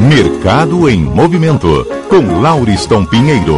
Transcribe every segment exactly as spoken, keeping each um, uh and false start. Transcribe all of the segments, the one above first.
Mercado em Movimento, com Lauriston Pinheiro.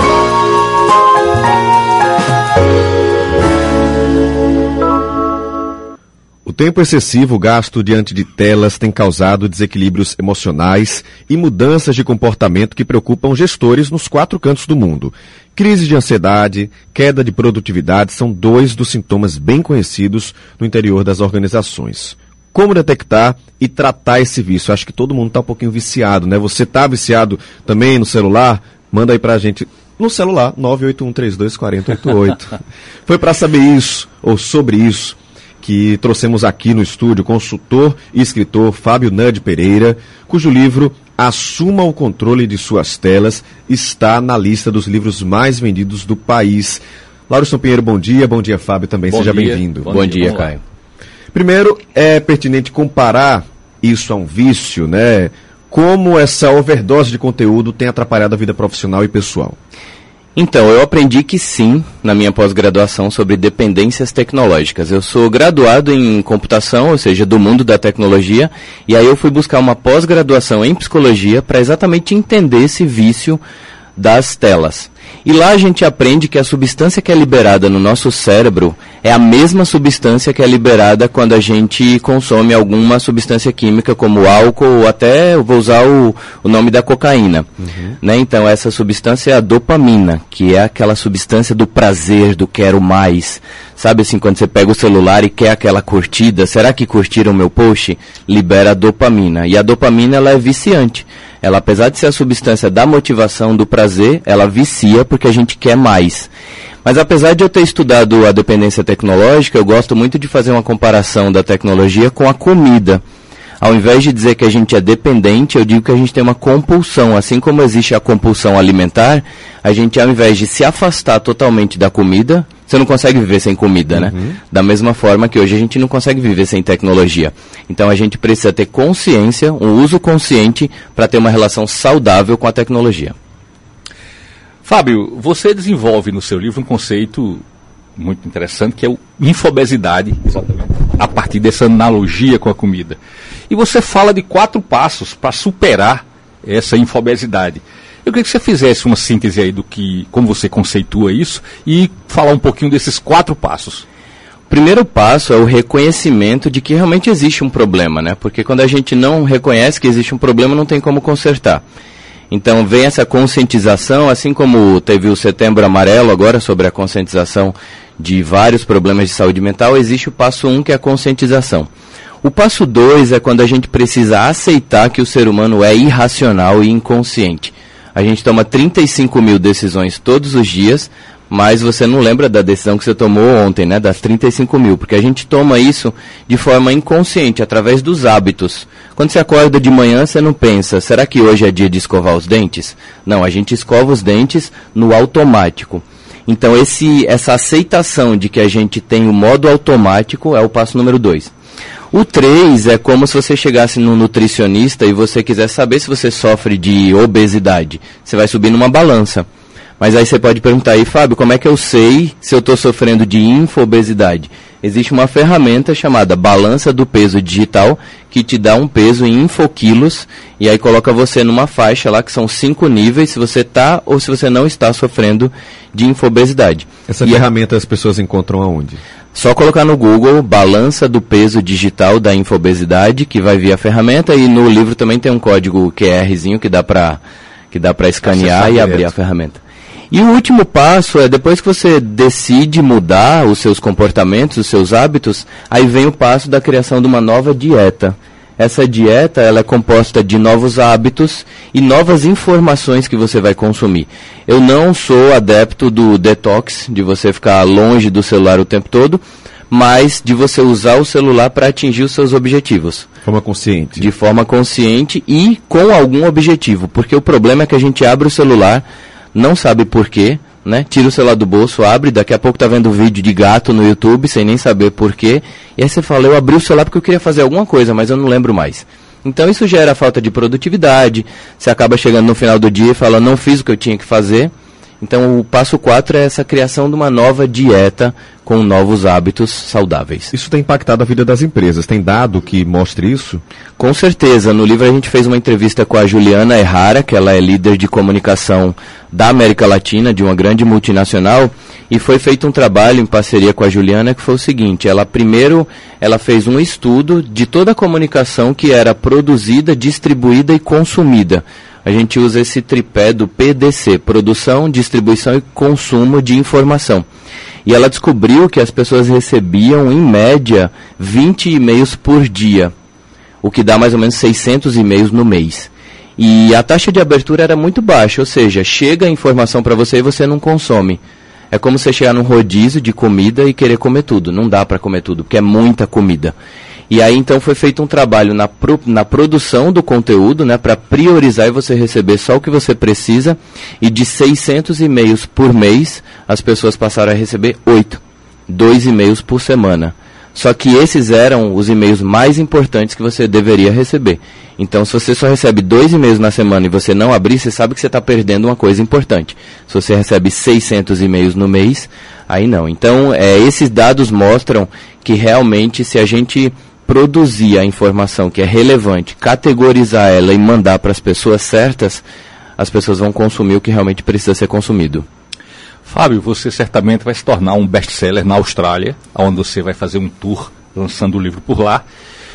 O tempo excessivo gasto diante de telas tem causado desequilíbrios emocionais e mudanças de comportamento que preocupam gestores nos quatro cantos do mundo. Crise de ansiedade, queda de produtividade são dois dos sintomas bem conhecidos no interior das organizações. Como detectar e tratar esse vício? Acho que todo mundo está um pouquinho viciado, né? Você está viciado também no celular? Manda aí pra gente no celular, nove oito um três dois quatro zero oito oito. Foi para saber isso, ou sobre isso, que trouxemos aqui no estúdio o consultor e escritor Fábio Nudge Pereira, cujo livro Assuma o Controle de Suas Telas está na lista dos livros mais vendidos do país. Lauriston Pinheiro, bom dia. Bom dia, Fábio, também. Bom Seja dia. bem-vindo. Bom, bom dia, dia Caio. Primeiro, é pertinente comparar isso a um vício, né? Como essa overdose de conteúdo tem atrapalhado a vida profissional e pessoal. Então, eu aprendi que sim, na minha pós-graduação, sobre dependências tecnológicas. Eu sou graduado em computação, ou seja, do mundo da tecnologia, e aí eu fui buscar uma pós-graduação em psicologia para exatamente entender esse vício das telas. E lá a gente aprende que a substância que é liberada no nosso cérebro é a mesma substância que é liberada quando a gente consome alguma substância química, como álcool, ou até, eu vou usar o, o nome da cocaína. Uhum. Né? Então, essa substância é a dopamina, que é aquela substância do prazer, do quero mais. Sabe assim, quando você pega o celular e quer aquela curtida, será que curtiram o meu post? Libera a dopamina. E a dopamina, ela é viciante. Ela, apesar de ser a substância da motivação, do prazer, ela vicia porque a gente quer mais. Mas apesar de eu ter estudado a dependência tecnológica, eu gosto muito de fazer uma comparação da tecnologia com a comida. Ao invés de dizer que a gente é dependente, eu digo que a gente tem uma compulsão. Assim como existe a compulsão alimentar, a gente, ao invés de se afastar totalmente da comida, você não consegue viver sem comida, uhum. né? Da mesma forma que hoje a gente não consegue viver sem tecnologia. Então a gente precisa ter consciência, um uso consciente, para ter uma relação saudável com a tecnologia. Fábio, você desenvolve no seu livro um conceito muito interessante, que é o infobesidade, exatamente, a partir dessa analogia com a comida. E você fala de quatro passos para superar essa infobesidade. Eu queria que você fizesse uma síntese aí do que, como você conceitua isso, e falar um pouquinho desses quatro passos. O primeiro passo é o reconhecimento de que realmente existe um problema, né? Porque quando a gente não reconhece que existe um problema, não tem como consertar. Então vem essa conscientização, assim como teve o Setembro Amarelo agora sobre a conscientização de vários problemas de saúde mental, existe o passo um, que é a conscientização. O passo dois é quando a gente precisa aceitar que o ser humano é irracional e inconsciente. A gente toma trinta e cinco mil decisões todos os dias, mas você não lembra da decisão que você tomou ontem, né? Das trinta e cinco mil, porque a gente toma isso de forma inconsciente, através dos hábitos. Quando você acorda de manhã, você não pensa, será que hoje é dia de escovar os dentes? Não, a gente escova os dentes no automático. Então, esse, essa aceitação de que a gente tem o modo automático é o passo número dois. O três é como se você chegasse no nutricionista e você quisesse saber se você sofre de obesidade. Você vai subir numa balança. Mas aí você pode perguntar aí, Fábio, como é que eu sei se eu estou sofrendo de infobesidade? Existe uma ferramenta chamada Balança do Peso Digital, que te dá um peso em infoquilos, e aí coloca você numa faixa lá, que são cinco níveis, se você está ou se você não está sofrendo de infobesidade. Essa e ferramenta a... as pessoas encontram aonde? Só colocar no Google Balança do Peso Digital da Infobesidade, que vai vir a ferramenta, e no livro também tem um código QRzinho que dá para que dá para escanear e abrir a ferramenta. E o último passo é, depois que você decide mudar os seus comportamentos, os seus hábitos, aí vem o passo da criação de uma nova dieta. Essa dieta, ela é composta de novos hábitos e novas informações que você vai consumir. Eu não sou adepto do detox, de você ficar longe do celular o tempo todo, mas de você usar o celular para atingir os seus objetivos. De forma consciente. De forma consciente e com algum objetivo, porque o problema é que a gente abre o celular, não sabe por quê, né? Tira o celular do bolso, abre, daqui a pouco tá vendo vídeo de gato no YouTube, sem nem saber por quê. E aí você fala, eu abri o celular porque eu queria fazer alguma coisa, mas eu não lembro mais. Então isso gera falta de produtividade, você acaba chegando no final do dia e fala, não fiz o que eu tinha que fazer. Então o passo quatro é essa criação de uma nova dieta com novos hábitos saudáveis. Isso tem impactado a vida das empresas, tem dado que mostre isso? Com certeza, no livro a gente fez uma entrevista com a Juliana Errara, que ela é líder de comunicação da América Latina, de uma grande multinacional, e foi feito um trabalho em parceria com a Juliana que foi o seguinte, ela primeiro ela fez um estudo de toda a comunicação que era produzida, distribuída e consumida. A gente usa esse tripé do P D C, produção, distribuição e consumo de informação. E ela descobriu que as pessoas recebiam, em média, vinte e-mails por dia, o que dá mais ou menos seiscentos e-mails no mês. E a taxa de abertura era muito baixa, ou seja, chega a informação para você e você não consome. É como você chegar num rodízio de comida e querer comer tudo. Não dá para comer tudo, porque é muita comida. E aí, então, foi feito um trabalho na, pro, na produção do conteúdo, né, para priorizar e você receber só o que você precisa. E de seiscentos e-mails por mês, as pessoas passaram a receber oito. Dois e-mails por semana. Só que esses eram os e-mails mais importantes que você deveria receber. Então, se você só recebe dois e-mails na semana e você não abrir, você sabe que você está perdendo uma coisa importante. Se você recebe seiscentos e-mails no mês, aí não. Então, é, esses dados mostram que realmente, se a gente produzir a informação que é relevante, categorizar ela e mandar para as pessoas certas, as pessoas vão consumir o que realmente precisa ser consumido. Fábio, você certamente vai se tornar um best-seller na Austrália, onde você vai fazer um tour lançando o livro por lá.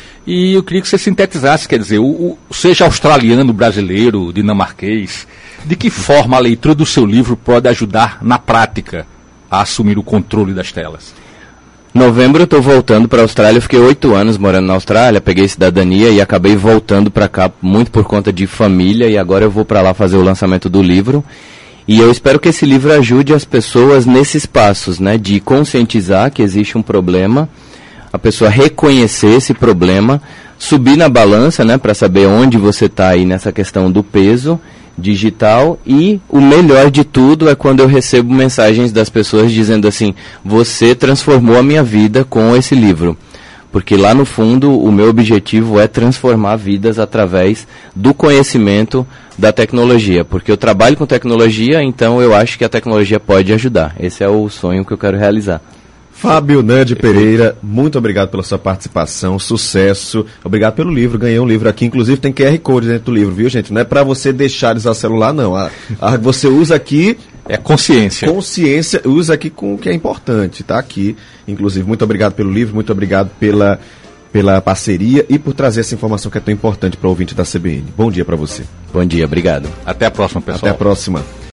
E eu queria que você sintetizasse, quer dizer, o, o, seja australiano, brasileiro, dinamarquês, de que forma a leitura do seu livro pode ajudar na prática a assumir o controle das telas? Novembro eu estou voltando para a Austrália, eu fiquei oito anos morando na Austrália, peguei cidadania e acabei voltando para cá muito por conta de família e agora eu vou para lá fazer o lançamento do livro. E eu espero que esse livro ajude as pessoas nesses passos, né, de conscientizar que existe um problema, a pessoa reconhecer esse problema, subir na balança, né, para saber onde você está aí nessa questão do peso digital, e o melhor de tudo é quando eu recebo mensagens das pessoas dizendo assim, você transformou a minha vida com esse livro. Porque lá no fundo o meu objetivo é transformar vidas através do conhecimento da tecnologia. Porque eu trabalho com tecnologia, então eu acho que a tecnologia pode ajudar. Esse é o sonho que eu quero realizar. Fábio Nandi Pereira, muito obrigado pela sua participação, sucesso, obrigado pelo livro, ganhei um livro aqui, inclusive tem Q R Code dentro do livro, viu gente? Não é para você deixar de usar celular não, a, a, você usa aqui... É consciência. Consciência, usa aqui com o que é importante, tá aqui, inclusive, muito obrigado pelo livro, muito obrigado pela, pela parceria e por trazer essa informação que é tão importante para o ouvinte da C B N. Bom dia para você. Bom dia, obrigado. Até a próxima, pessoal. Até a próxima.